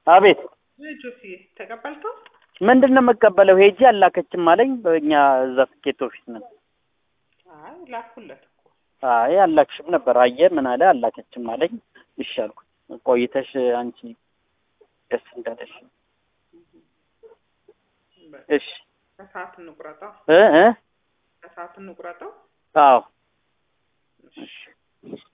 አቤት ጆሲ ተቀበልከው? ምንድነው መቀበለው? ሄጂ አላከችም አለኝ። በእኛ እዛ ትኬት ኦፊስ ነው። አይ ላኩለት እኮ። አይ አላክሽም ነበር። አየ ምን አለ አላከችም አለኝ። ይሻልኩ ቆይተሽ አንቺ ደስ እንዳለሽ። እሺ ከሰዓት እንቁረጣው። ከሰዓት እንቁረጣው። አዎ እሺ